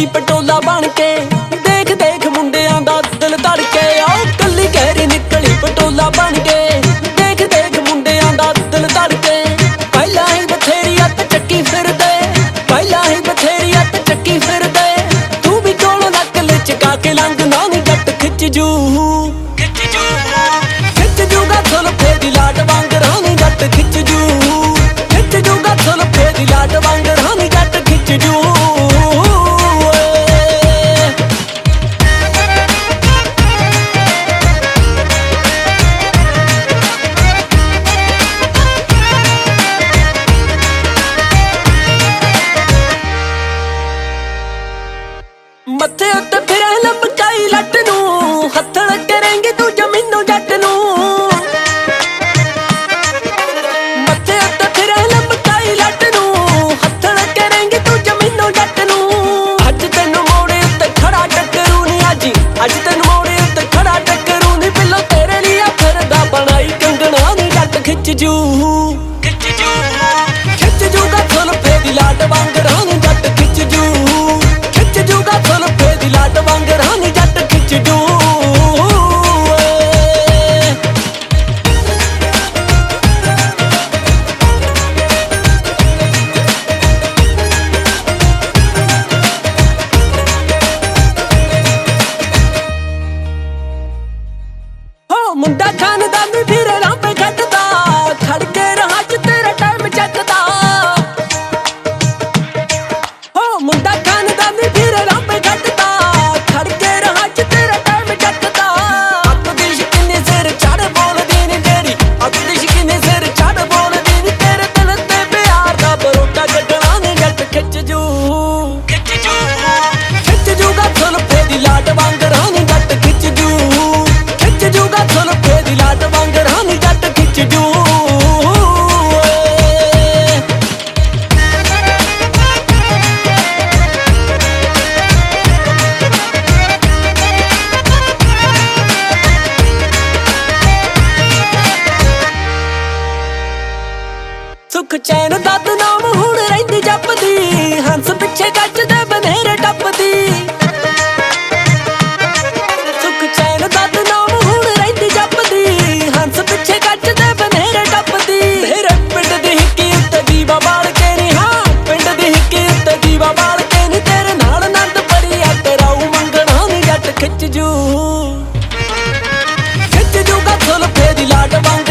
ਨੀ ਪਟੋਲਾ ਬਣ ਕੇ। ਦੇਖ ਦੇਖ ਮੁੰਡਿਆਂ ਦਾ ਦਿਲ ਧੜਕੇ। ਆਓ ਕੱਲੀ ਕਹਿਰੀ ਨਿਕਲੀ ਪਟੋਲਾ ਬਣ ਕੇ। ਦੇਖ ਦੇਖ ਮੁੰਡਿਆਂ ਦਾ ਦਿਲ ਧੜਕੇ। ਪਹਿਲਾਂ ਹੀ ਬਥੇਰੀ ਅੱਤ ਚੱਕੀ ਫਿਰਦੇ, ਪਹਿਲਾਂ ਹੀ ਬਥੇਰੀ ਅੱਤ ਚੱਕੀ ਫਿਰਦੇ। ਤੂੰ ਵੀ ਕੋਲੋਂ ਨੱਕ ਲਚਕਾ ਕੇ ਲੰਘਣਾ ਨੀ ਜੱਟ ਖਿੱਚ ਜੂ, ਖਿੱਚ ਜੂਗਾ ਸੁਲਫੇ ਦੀ ਲਾਟ ਵਾਂਗਰਾਂ ਨੀ ਜੱਟ ਖਿੱਚ ਜੂ, ਖਿੱਚ ਜੂਗਾ ਸੁਲਫੇ ਦੀ ਲਾਟ ਵਾਂਗਰਾਂ ਨੀ ਜੱਟ ਖਿੱਚ ਜੂ। ਮੱਥੇ ਉੱਤੇ ਫਿਰਾਂ ਲੰਬਕਾਈ ਲੱਟ ਨੂੰ, ਹੱਥੜ ਕਰੇਂਗੀ ਤੂੰ ਜ਼ਮੀਨੋਂ ਜੱਟ ਨੂੰ। ਮੱਥੇ ਉੱਤੇ ਫਿਰਾਂ ਲੰਬਕਾਈ ਲੱਟ ਨੂੰ, ਹੱਥੜ ਕਰੇਂਗੀ ਤੂੰ ਜ਼ਮੀਨੋਂ ਜੱਟ ਨੂੰ। ਅੱਜ ਤੈਨੂੰ ਮੋੜੇ ਉੱਤੇ ਖੜਾ ਟੱਕਰੂ ਨੀ, ਅੱਜ ਤੈਨੂੰ ਮੋੜੇ ਉੱਤੇ ਖੜਾ ਟੱਕਰੂ ਨੀ। ਬਿੱਲੋ ਤੇਰੇ ਲਈ ਆ ਫਿਰਦਾ ਬਣਾਈ ਕੰਗਣਾ ਨੀ ਜੱਟ ਖਿੱਚ ਜੂ, ਖਿੱਚ ਜੂਗਾ ਸੁਲਫੇ ਦੀ ਲਾਟ ਵਾਂਗਰਾਂ ਨੀ ਜੱਟ ਖਿੱਚ ਜੂ, ਖਿੱਚ ਜੂਗਾ ਸੁਲਫੇ ਦੀ ਲਾਟ ਵਾਂਗਰਾਂ ਨੀ ਜੱਟ ਖਿੱਚ ਜੂ। ਹੋ ਮੁੰਡਾ ਖਾਨਦਾਨੀ ਫਿਰੇ ਰਾਂਪੇ ਖੱਟਦਾ, ਖੜ ਕੇ ਰਾਹ ਚ ਤੇਰਾ ਟਾਈਮ ਚੱਕਦਾ। ਹੋ ਮੁੰਡਾ ਖਾਨਦਾਨੀ ਫਿਰੇ ਰਾਂਪੇ ਖੱਟਦਾ, ਖੜ ਕੇ ਰਾਹ ਚ ਤੇਰਾ ਟਾਈਮ ਚੱਕਦਾ। ਅੱਤ ਦੀ ਸ਼ਕੀਨੀ ਸਿਰ ਚੜ ਬੋਲਦੀ ਨੀ ਜਿਹੜੀ, ਅੱਤ ਦੀ ਸ਼ਕੀਨੀ ਸਿਰ ਚੜ ਬੋਲਦੀ ਨੀ। ਤੇਰੇ ਦਿਲ ਤੇ ਪਿਆਰ ਦਾ ਬਰੋਟਾ ਕੱਢਣਾ ਨੀ ਜੱਟ ਖਿੱਚ ਜੂ, ਖਿੱਚ ਜੂਗਾ ਸੁਲਫੇ ਦੀ ਲਾਟ ਵਾਂਗਰਾਂ ਨੀ ਜੱਟ ਖਿੱਚ ਜੂ, ਖਿੱਚ ਜੂਗਾ ਸੁਲਫੇ ਦੀ ਲਾਟ ਵਾਂਗਰਾਂ ਨੀ ਜੱਟ ਖਿੱਚ ਜੂ। ਸੁਖ ਚੈਨ ਦਾਦ ਨਾਮ ਹੁਣ ਰਹਿੰਦੀ ਜਪਦੀ, ਹੰਸ ਪਿੱਛੇ ਗੱਜ ਦੇ ਬਨੇਰੇ ਟੱਪਦੀ। ਸੁਖ ਚੈਨ ਦਾਦ ਨਾਮ ਹੁਣ ਰਹਿੰਦੀ ਜਪਦੀ, ਹੰਸ ਪਿੱਛੇ ਗੱਜ ਦੇ ਬਨੇਰੇ ਟੱਪਦੀ। ਤੇਰੇ ਪਿੰਡ ਦੀ ਹਿੱਕੀ ਉੱਤੇ ਦੀਵਾ ਬਾਲ ਕੇ ਨੀ, ਹਾਂ ਪਿੰਡ ਦੀ ਹਿੱਕੀ ਉੱਤੇ ਦੀਵਾ ਬਾਲ ਕੇ ਨੀ। ਤੇਰੇ ਨਾਲ ਆਨੰਦ ਪਰੀ ਆ ਤੇਰਾ ਮੰਗਣਾ ਨੀ ਜੱਟ ਖਿੱਚ ਜੂ, ਖਿੱਚ ਜੂਗਾ ਸੁਲਫੇ ਦੀ ਲਾਟ ਵਾਂਗ